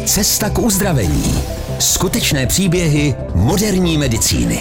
Cesta k uzdravení. Skutečné příběhy moderní medicíny.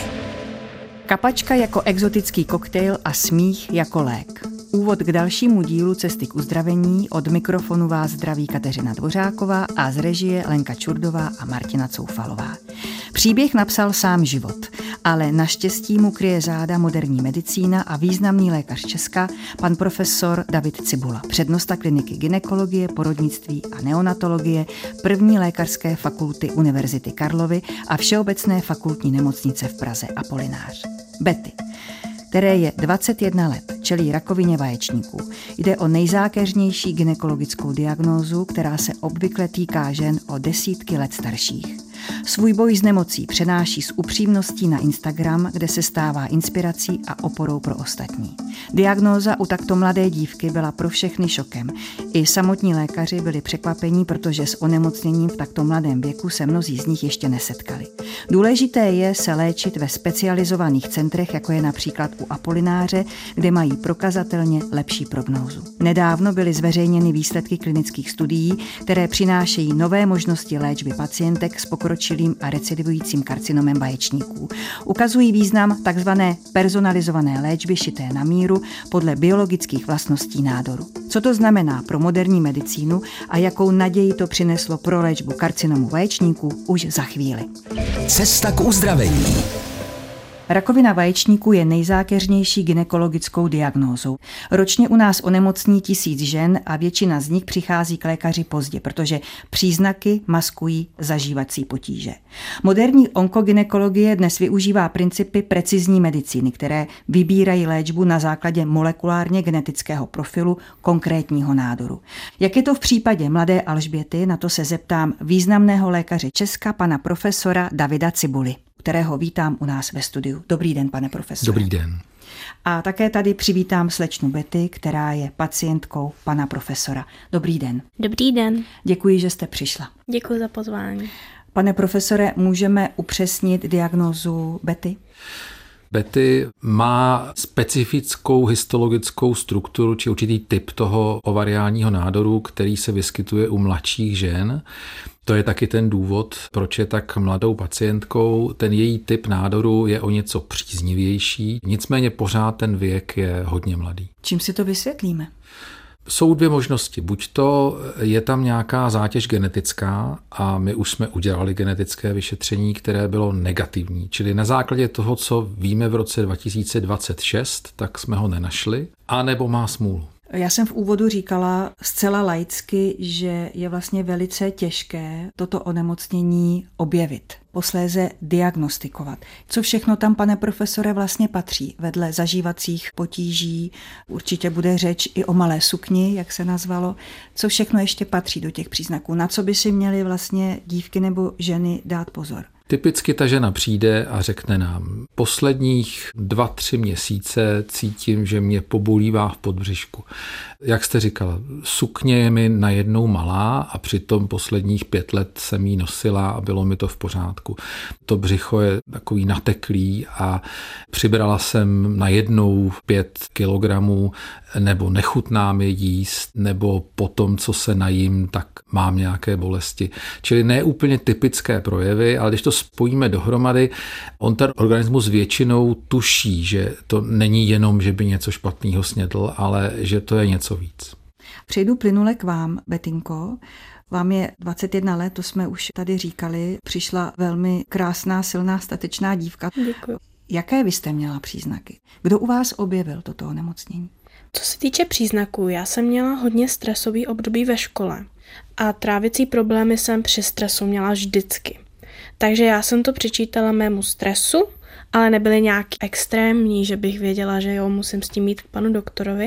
Kapačka jako exotický koktejl a smích jako lék. Úvod k dalšímu dílu Cesty k uzdravení. Od mikrofonu vás zdraví Kateřina Dvořáková a z režie Lenka Čurdová a Martina Coufalová. Příběh napsal sám život, ale naštěstí mu kryje záda moderní medicína a významný lékař Česka, pan profesor David Cibula, přednosta kliniky gynekologie, porodnictví a neonatologie, první lékařské fakulty Univerzity Karlovy a Všeobecné fakultní nemocnice v Praze Apolinář. Betty, které je 21 let, čelí rakovině vaječníků. Jde o nejzákeřnější gynekologickou diagnózu, která se obvykle týká žen o desítky let starších. Svůj boj s nemocí přenáší s upřímností na Instagram, kde se stává inspirací a oporou pro ostatní. Diagnóza u takto mladé dívky byla pro všechny šokem. I samotní lékaři byli překvapení, protože s onemocněním v takto mladém věku se mnozí z nich ještě nesetkali. Důležité je se léčit ve specializovaných centrech, jako je například u Apolináře, kde mají prokazatelně lepší prognózu. Nedávno byly zveřejněny výsledky klinických studií, které přinášejí nové možnosti léčby pacientek s pokročilým a recidivujícím karcinomem vaječníků. Ukazují význam takzvané personalizované léčby šité na míru podle biologických vlastností nádoru. Co to znamená pro moderní medicínu a jakou naději to přineslo pro léčbu karcinomu vaječníků, už za chvíli. Cesta k uzdravení. Rakovina vaječníků je nejzákeřnější gynekologickou diagnózou. Ročně u nás onemocní 1000 žen a většina z nich přichází k lékaři pozdě, protože příznaky maskují zažívací potíže. Moderní onkogynekologie dnes využívá principy precizní medicíny, které vybírají léčbu na základě molekulárně genetického profilu konkrétního nádoru. Jak je to v případě mladé Alžběty, na to se zeptám významného lékaře Česka, pana profesora Davida Cibuly, kterého vítám u nás ve studiu. Dobrý den, pane profesore. Dobrý den. A také tady přivítám slečnu Betty, která je pacientkou pana profesora. Dobrý den. Dobrý den. Děkuji, že jste přišla. Děkuji za pozvání. Pane profesore, můžeme upřesnit diagnózu Betty? Betty má specifickou histologickou strukturu, či určitý typ toho ovariálního nádoru, který se vyskytuje u mladších žen. To je taky ten důvod, proč je tak mladou pacientkou. Ten její typ nádoru je o něco příznivější, nicméně pořád ten věk je hodně mladý. Čím si to vysvětlíme? Jsou dvě možnosti. Buď to je tam nějaká zátěž genetická a my už jsme udělali genetické vyšetření, které bylo negativní. Čili na základě toho, co víme v roce 2026, tak jsme ho nenašli, anebo má smůlu. Já jsem v úvodu říkala zcela laicky, že je vlastně velice těžké toto onemocnění objevit, posléze diagnostikovat. Co všechno tam, pane profesore, vlastně patří? Vedle zažívacích potíží určitě bude řeč i o malé sukni, jak se nazvalo. Co všechno ještě patří do těch příznaků? Na co by si měly vlastně dívky nebo ženy dát pozor? Typicky ta žena přijde a řekne nám, posledních 2-3 měsíce cítím, že mě pobolívá v podbřišku. Jak jste říkala, sukně je mi najednou malá a přitom posledních 5 let jsem jí nosila a bylo mi to v pořádku. To břicho je takový nateklý a přibrala jsem najednou 5 kilogramů, nebo nechutná mi jíst, nebo po tom, co se najím, tak mám nějaké bolesti. Čili ne úplně typické projevy, ale když to spojíme dohromady, on ten organismus většinou tuší, že to není jenom, že by něco špatného snědl, ale že to je něco víc. Přejdu plynule k vám, Betinko. Vám je 21 let, to jsme už tady říkali. Přišla velmi krásná, silná, statečná dívka. Děkuji. Jaké vy jste měla příznaky? Kdo u vás objevil toto onemocnění? Co se týče příznaků, já jsem měla hodně stresový období ve škole a trávicí problémy jsem při stresu měla vždycky. Takže já jsem to přičítala mému stresu, ale nebyly nějak extrémní, že bych věděla, že jo, musím s tím jít k panu doktorovi.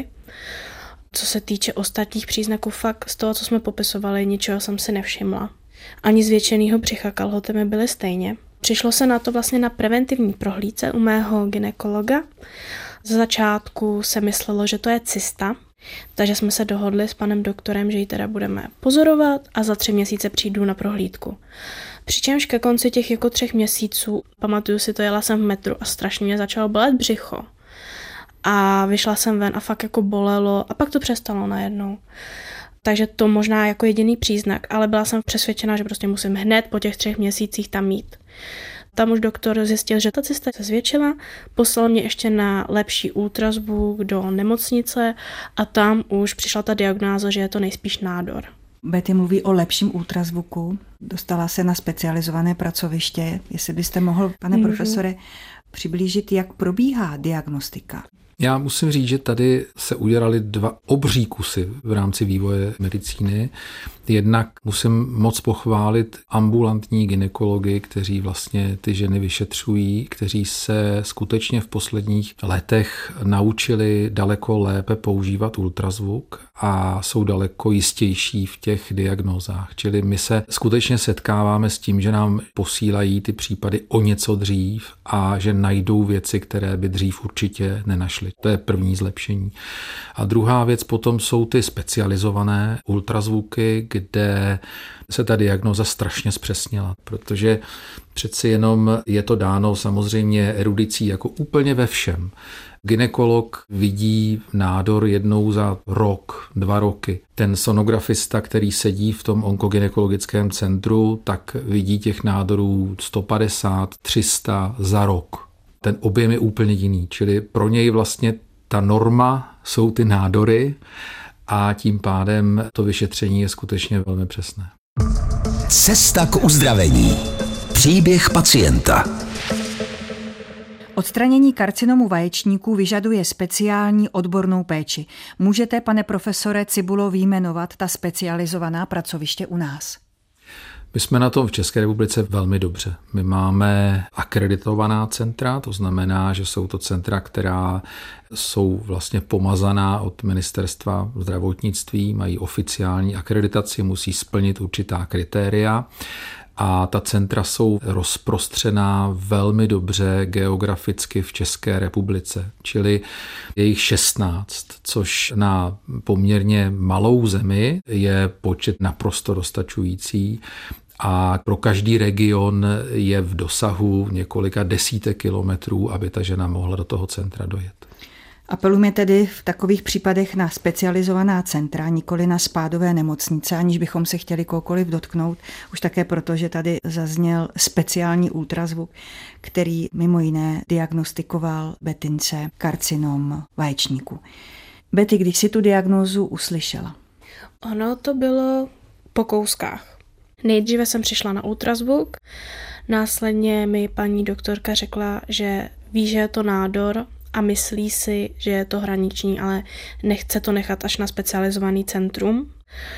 Co se týče ostatních příznaků, fakt z toho, co jsme popisovali, ničeho jsem si nevšimla. Ani zvětšenýho břicha, kalhoty mi byly stejně. Přišlo se na to vlastně na preventivní prohlídce u mého gynekologa. Za začátku se myslelo, že to je cysta, takže jsme se dohodli s panem doktorem, že ji teda budeme pozorovat a za 3 měsíce přijdu na prohlídku. Přičemž ke konci těch jako 3 měsíců, pamatuju si to, jela jsem v metru a strašně mě začalo bolet břicho. A vyšla jsem ven a fakt jako bolelo a pak to přestalo najednou. Takže to možná jako jediný příznak, ale byla jsem přesvědčena, že prostě musím hned po těch 3 měsících tam mít. Tam už doktor zjistil, že ta cysta se zvětšila, poslal mě ještě na lepší ultrazvuk do nemocnice a tam už přišla ta diagnóza, že je to nejspíš nádor. Betty mluví o lepším ultrazvuku, dostala se na specializované pracoviště. Jestli byste mohl, pane profesore, přiblížit, jak probíhá diagnostika? Já musím říct, že tady se udělali 2 obří kusy v rámci vývoje medicíny. Jednak musím moc pochválit ambulantní gynekology, kteří vlastně ty ženy vyšetřují, kteří se skutečně v posledních letech naučili daleko lépe používat ultrazvuk a jsou daleko jistější v těch diagnózách. Čili my se skutečně setkáváme s tím, že nám posílají ty případy o něco dřív a že najdou věci, které by dřív určitě nenašli. To je první zlepšení. A druhá věc potom jsou ty specializované ultrazvuky, kde se ta diagnóza strašně zpřesnila, protože přeci jenom je to dáno samozřejmě erudicí jako úplně ve všem. Gynekolog vidí nádor jednou za rok, 2 roky. Ten sonografista, který sedí v tom onkogynekologickém centru, tak vidí těch nádorů 150, 300 za rok. Ten objem je úplně jiný, čili pro něj vlastně ta norma jsou ty nádory a tím pádem to vyšetření je skutečně velmi přesné. Cesta k uzdravení. Příběh pacienta. Odstranění karcinomu vaječníků vyžaduje speciální odbornou péči. Můžete, pane profesore Cibulo, vyjmenovat ta specializovaná pracoviště u nás? My jsme na tom v České republice velmi dobře. My máme akreditovaná centra, to znamená, že jsou to centra, která jsou vlastně pomazaná od ministerstva zdravotnictví, mají oficiální akreditaci, musí splnit určitá kritéria. A ta centra jsou rozprostřená velmi dobře geograficky v České republice, čili je jich 16, což na poměrně malou zemi je počet naprosto dostačující a pro každý region je v dosahu několika desítek kilometrů, aby ta žena mohla do toho centra dojet. Apelujeme tedy v takových případech na specializovaná centra, nikoli na spádové nemocnice, aniž bychom se chtěli kohokoliv dotknout, už také proto, že tady zazněl speciální ultrazvuk, který mimo jiné diagnostikoval Bettince karcinom vaječníku. Betty, když si tu diagnózu uslyšela? Ono to bylo po kouskách. Nejdříve jsem přišla na ultrazvuk, následně mi paní doktorka řekla, že ví, že je to nádor, a myslí si, že je to hraniční, ale nechce to nechat až na specializovaný centrum.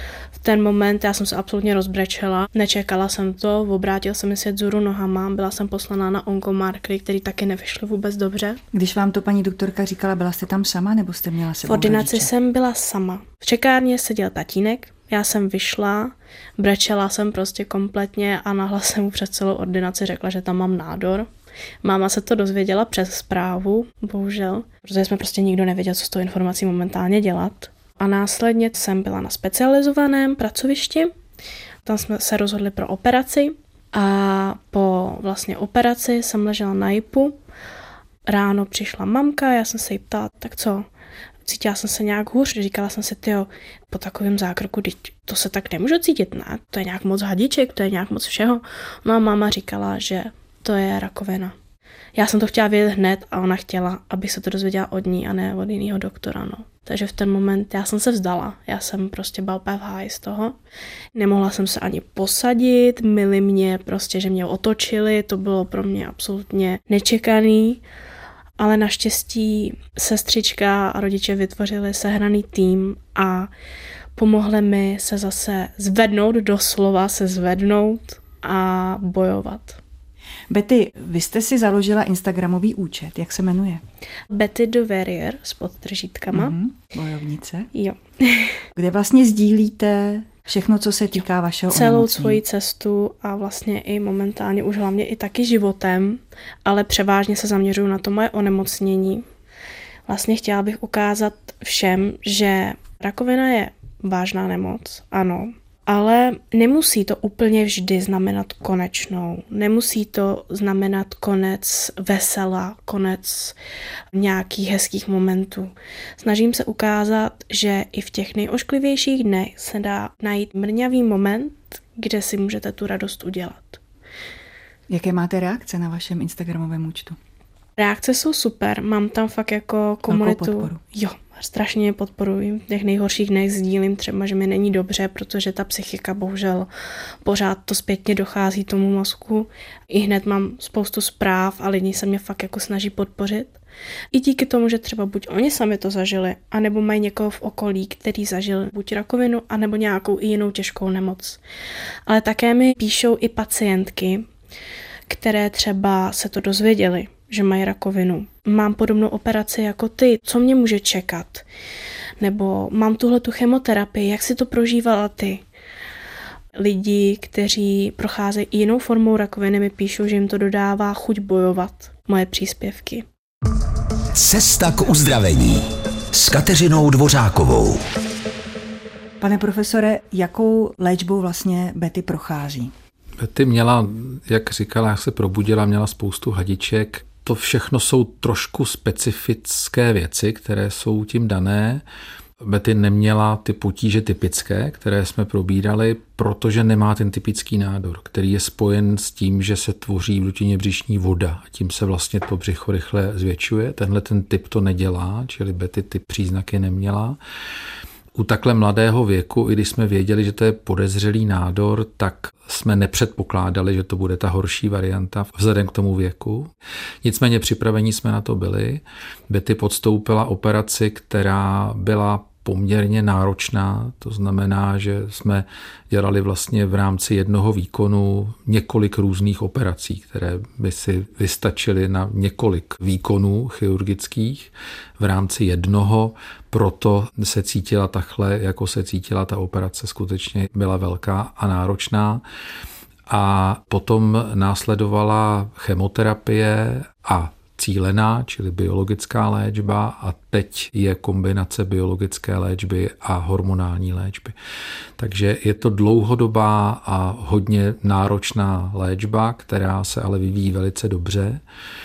V ten moment já jsem se absolutně rozbrečela, nečekala jsem to, obrátil jsem mi svět vzhůru nohama, byla jsem poslaná na onkomarkery, který taky nevyšly vůbec dobře. Když vám to paní doktorka říkala, byla jste tam sama nebo jste měla sebou V ordinaci rodiče? jsem byla sama. V čekárně seděl tatínek, já jsem vyšla, brečela jsem prostě kompletně a nahlas jsem mu přes celou ordinaci řekla, že tam mám nádor. Máma se to dozvěděla přes zprávu, bohužel, protože jsme prostě nikdo nevěděl, co s tou informací momentálně dělat. A následně jsem byla na specializovaném pracovišti, tam jsme se rozhodli pro operaci a po vlastně operaci jsem ležela na JIPu. Ráno přišla mamka, já jsem se jí ptala, tak co? Cítila jsem se nějak hůř, říkala jsem si, tyjo, po takovém zákroku, to se tak nemůžu cítit, ne? To je nějak moc hadiček, to je nějak moc všeho. No a máma říkala, že to je rakovina. Já jsem to chtěla vědět hned a ona chtěla, abych se to dozvěděla od ní a ne od jiného doktora. No. Takže v ten moment já jsem se vzdala. Já jsem prostě byla úplně v háji z toho. Nemohla jsem se ani posadit, mili mě prostě, že mě otočili. To bylo pro mě absolutně nečekaný. Ale naštěstí sestřička a rodiče vytvořili sehraný tým a pomohli mi se zase zvednout, doslova se zvednout a bojovat. Betty, vy jste si založila instagramový účet, jak se jmenuje? Betty the Warrior s podtržítkama. Bojovnice. Jo. Kde vlastně sdílíte všechno, co se týká vašeho celou onemocnění. svoji cestu a vlastně i momentálně už hlavně i taky životem, ale převážně se zaměřuju na to moje onemocnění. Vlastně chtěla bych ukázat všem, že rakovina je vážná nemoc, ano, Ale nemusí to úplně vždy znamenat konečnou. Nemusí to znamenat konec vesela, konec nějakých hezkých momentů. Snažím se ukázat, že i v těch nejošklivějších dnech se dá najít mrňavý moment, kde si můžete tu radost udělat. Jaké máte reakce na vašem instagramovém účtu? Reakce jsou super, mám tam fakt jako komunitu. Jo, strašně podporuji. V těch nejhorších dnech sdílím třeba, že mi není dobře, protože ta psychika bohužel pořád to zpětně dochází tomu mozku. I hned mám spoustu zpráv a lidi se mě fakt jako snaží podpořit. I díky tomu, že třeba buď oni sami to zažili, anebo mají někoho v okolí, který zažil buď rakovinu, anebo nějakou i jinou těžkou nemoc. Ale také mi píšou i pacientky, které třeba se to dozvěděly, že mají rakovinu. Mám podobnou operaci jako ty, co mě může čekat? Nebo mám tuhletu chemoterapii, jak si to prožívala ty? Lidi, kteří procházejí jinou formou rakoviny, mi píšou, že jim to dodává chuť bojovat, moje příspěvky. Cesta k uzdravení s Kateřinou Dvořákovou. Pane profesore, jakou léčbou vlastně Betty prochází? Betty měla, jak říkala, jak se probudila, měla spoustu hadiček. To všechno jsou trošku specifické věci, které jsou tím dané. Betty neměla ty potíže typické, které jsme probírali, protože nemá ten typický nádor, který je spojen s tím, že se tvoří v dutině břišní voda a tím se vlastně to břicho rychle zvětšuje. Tenhle ten typ to nedělá, čili Betty ty příznaky neměla. U takhle mladého věku, i když jsme věděli, že to je podezřelý nádor, tak jsme nepředpokládali, že to bude ta horší varianta vzhledem k tomu věku. Nicméně připravení jsme na to byli. Betty podstoupila operaci, která byla poměrně náročná, to znamená, že jsme dělali vlastně v rámci jednoho výkonu několik různých operací, které by si vystačily na několik výkonů chirurgických v rámci jednoho, proto se cítila takhle, jako se cítila ta operace, skutečně byla velká a náročná. A potom následovala chemoterapie a cílená, čili biologická léčba a teď je kombinace biologické léčby a hormonální léčby. Takže je to dlouhodobá a hodně náročná léčba, která se ale vyvíjí velice dobře.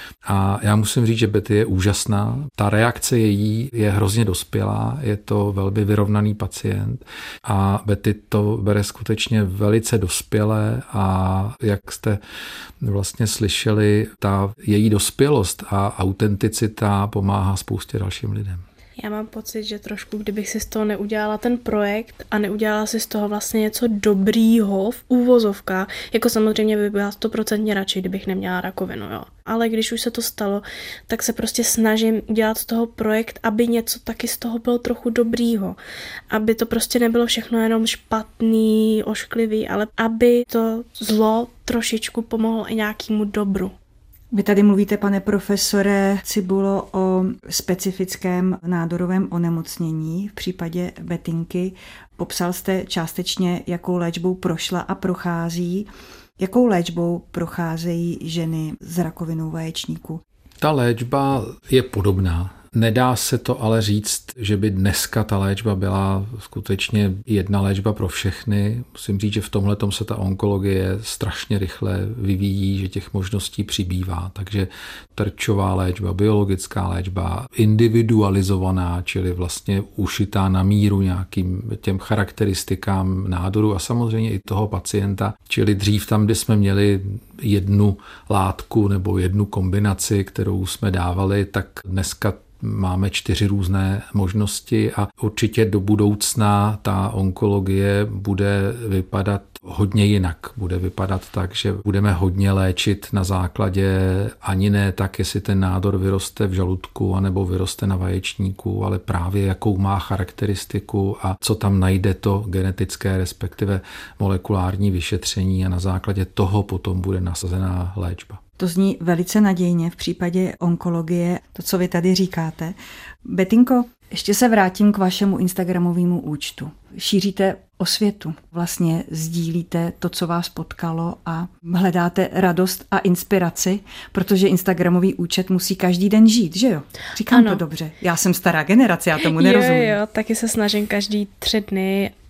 A já musím říct, že Betty je úžasná. Ta reakce její je hrozně dospělá, je to velmi vyrovnaný pacient a Betty to bere skutečně velice dospělé a jak jste vlastně slyšeli, ta její dospělost a autenticita pomáhá spoustě dalším lidem. Já mám pocit, že trošku, kdybych si z toho neudělala ten projekt a neudělala si z toho vlastně něco dobrýho v úvozovkách, jako samozřejmě by byla 100% radši, kdybych neměla rakovinu, jo. Ale když už se to stalo, tak se prostě snažím udělat z toho projekt, aby něco taky z toho bylo trochu dobrýho. Aby to prostě nebylo všechno jenom špatný, ošklivý, ale aby to zlo trošičku pomohlo i nějakému dobru. Vy tady mluvíte, pane profesore Cibulo, o specifickém nádorovém onemocnění v případě Bettinky. Popsal jste částečně, jakou léčbou prošla a prochází. Jakou léčbou procházejí ženy s rakovinou vaječníku? Ta léčba je podobná. Nedá se to ale říct, že by dneska ta léčba byla skutečně jedna léčba pro všechny. Musím říct, že v tomhletom se ta onkologie strašně rychle vyvíjí, že těch možností přibývá. Takže terčová léčba, biologická léčba, individualizovaná, čili vlastně ušitá na míru nějakým těm charakteristikám nádoru a samozřejmě i toho pacienta. Čili dřív tam, kde jsme měli jednu látku nebo jednu kombinaci, kterou jsme dávali, tak dneska máme 4 různé možnosti a určitě do budoucna ta onkologie bude vypadat hodně jinak. Bude vypadat tak, že budeme hodně léčit na základě ani ne tak, jestli ten nádor vyroste v žaludku anebo vyroste na vaječníku, ale právě jakou má charakteristiku a co tam najde to genetické, respektive molekulární vyšetření a na základě toho potom bude nasazená léčba. To zní velice nadějně v případě onkologie, to, co vy tady říkáte. Bettinko, ještě se vrátím k vašemu instagramovému účtu. Šíříte osvětu, vlastně sdílíte to, co vás potkalo a hledáte radost a inspiraci, protože instagramový účet musí každý den žít, že jo? Říkám to dobře. Já jsem stará generace, já tomu nerozumím. Jo, taky se snažím každý 3 dny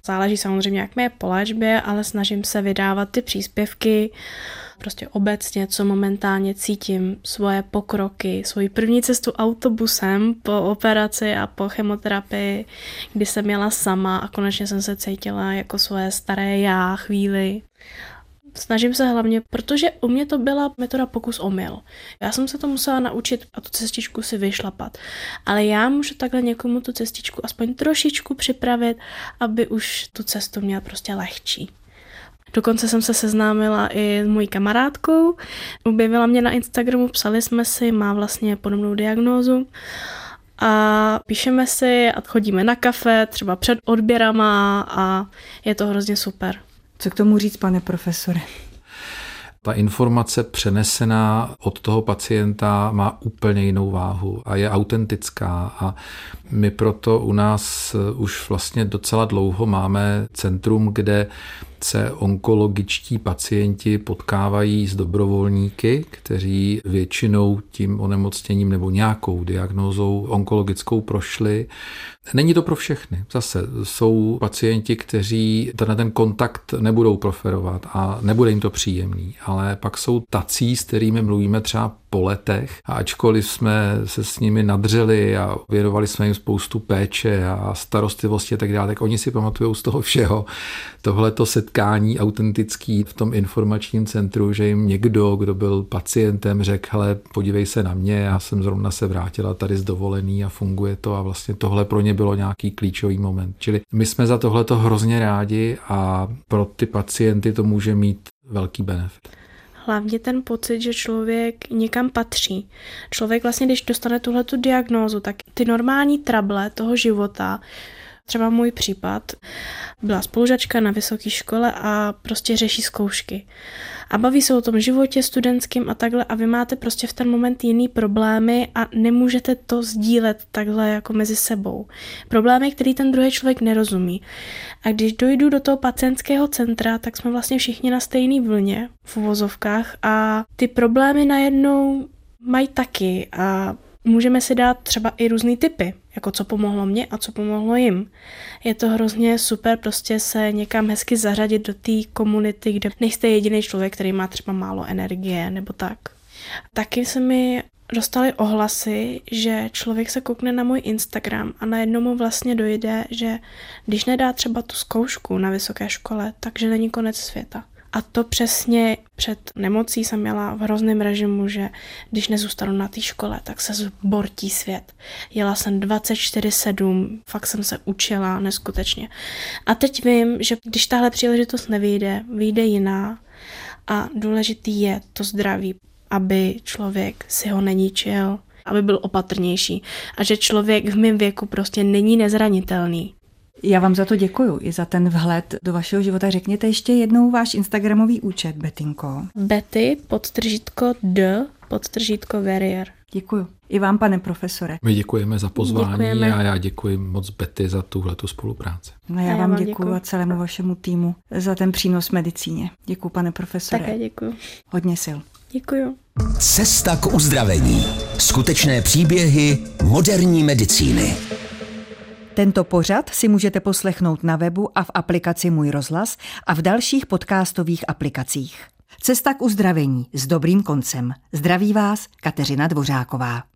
Záleží samozřejmě, jak mi je po léčbě, ale snažím se vydávat ty příspěvky, prostě obecně, co momentálně cítím, svoje pokroky, svoji první cestu autobusem po operaci a po chemoterapii, kdy jsem jela sama a konečně jsem se cítila jako svoje staré já chvíli. Snažím se hlavně, protože u mě to byla metoda pokus omyl. Já jsem se to musela naučit a tu cestičku si vyšlapat. Ale já můžu takhle někomu tu cestičku aspoň trošičku připravit, aby už tu cestu měl prostě lehčí. Dokonce jsem se seznámila i s mojí kamarádkou. Objevila mě na Instagramu, psali jsme si, má vlastně podobnou diagnózu. A píšeme si a chodíme na kafe, třeba před odběrama a je to hrozně super. Co k tomu říct, pane profesore? Ta informace přenesená od toho pacienta má úplně jinou váhu a je autentická a my proto u nás už vlastně docela dlouho máme centrum, kde se onkologičtí pacienti potkávají s dobrovolníky, kteří většinou tím onemocněním nebo nějakou diagnózou onkologickou prošli. Není to pro všechny. Zase jsou pacienti, kteří ten kontakt nebudou preferovat a nebude jim to příjemný, ale pak jsou tací, s kterými mluvíme třeba po letech a ačkoliv jsme se s nimi nadřeli a věnovali jsme jim spoustu péče a starostlivosti a tak dále, tak oni si pamatujou z toho všeho tohleto setkání autentický v tom informačním centru, že jim někdo, kdo byl pacientem, řekl, hele, podívej se na mě, já jsem zrovna se vrátila tady z dovolený a funguje to a vlastně tohle pro ně bylo nějaký klíčový moment. Čili my jsme za tohleto hrozně rádi a pro ty pacienty to může mít velký benefit. Hlavně ten pocit, že člověk někam patří. Člověk vlastně, když dostane tuhletu diagnózu, tak ty normální trable toho života, třeba můj případ, byla spolužačka na vysoké škole a prostě řeší zkoušky. A baví se o tom životě studentským a takhle a vy máte prostě v ten moment jiný problémy a nemůžete to sdílet takhle jako mezi sebou. Problémy, který ten druhý člověk nerozumí. A když dojdu do toho pacientského centra, tak jsme vlastně všichni na stejné vlně v uvozovkách a ty problémy najednou mají taky a můžeme si dát třeba i různý tipy, jako co pomohlo mně a co pomohlo jim. Je to hrozně super prostě se někam hezky zařadit do té komunity, kde nejste jediný člověk, který má třeba málo energie nebo tak. Taky se mi dostaly ohlasy, že člověk se koukne na můj Instagram a najednou mu vlastně dojde, že když nedá třeba tu zkoušku na vysoké škole, takže není konec světa. A to přesně před nemocí jsem měla v hrozném režimu, že když nezůstanu na té škole, tak se zbortí svět. Jela jsem 24/7, fakt jsem se učila neskutečně. A teď vím, že když tahle příležitost nevyjde, vyjde jiná a důležitý je to zdraví, aby člověk si ho neníčil, aby byl opatrnější a že člověk v mém věku prostě není nezranitelný. Já vám za to děkuju, i za ten vhled do vašeho života. Řekněte ještě jednou váš instagramový účet, Betinko. Betty_d_Verrier. Děkuju. I vám, pane profesore. My děkujeme za pozvání a já děkuji moc Betty za tuhletu spolupráci. No já vám děkuju a celému vašemu týmu za ten přínos medicíně. Děkuju, pane profesore. Také děkuju. Hodně sil. Děkuju. Cesta k uzdravení. Skutečné příběhy moderní medicíny. Tento pořad si můžete poslechnout na webu a v aplikaci Můj rozhlas a v dalších podcastových aplikacích. Cesta k uzdravení s dobrým koncem. Zdraví vás Kateřina Dvořáková.